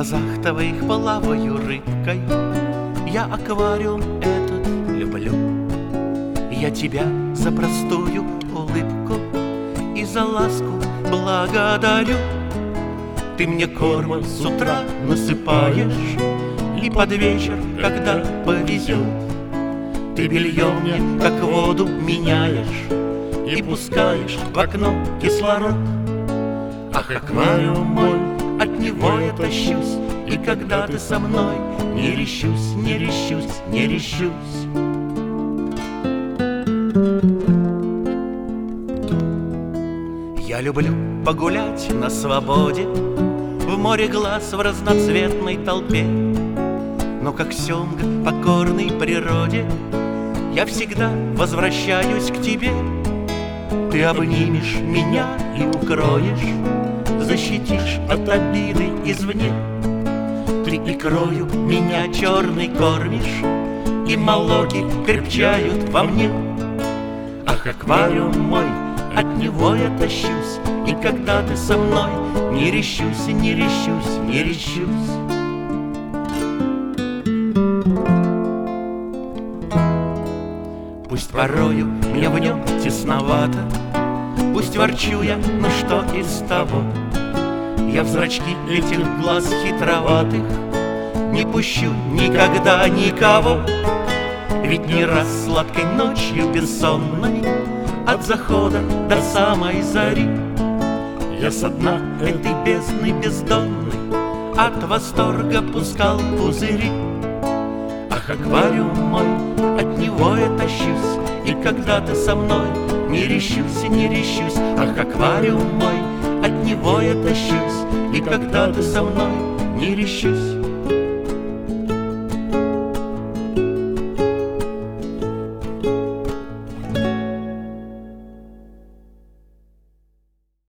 глазах твоих плаваю рыбкой. Я аквариум этот люблю. Я тебя за простую улыбку и за ласку благодарю. Ты мне корма с утра насыпаешь, и под вечер, когда повезет, ты белье мне как воду меняешь и пускаешь в окно кислород. Ах, аквариум мой, от него я тащусь, и когда ты со мной, не решусь, не решусь, не решусь. Я люблю погулять на свободе, в море глаз в разноцветной толпе. Но как семга покорной природе, я всегда возвращаюсь к тебе. Ты обнимешь меня и укроешь, защитишь от обиды извне. Ты икрою меня черной кормишь, и молоки крепчают во мне. Ах, аквариум мой, от него я тащусь, и когда ты со мной, не решусь, не решусь, не решусь. Пусть порою мне в нем тесновато, пусть ворчу я, но что из того? Я в зрачки этих глаз хитроватых не пущу никогда никого. Ведь не раз сладкой ночью бессонной, от захода до самой зари, я со дна этой бездны бездонной от восторга пускал пузыри. Ах, аквариум мой, от него я тащусь, и когда ты со мной, не решусь, не решусь. Ах, аквариум мой, от него я тащусь, и когда ты со мной, не решусь.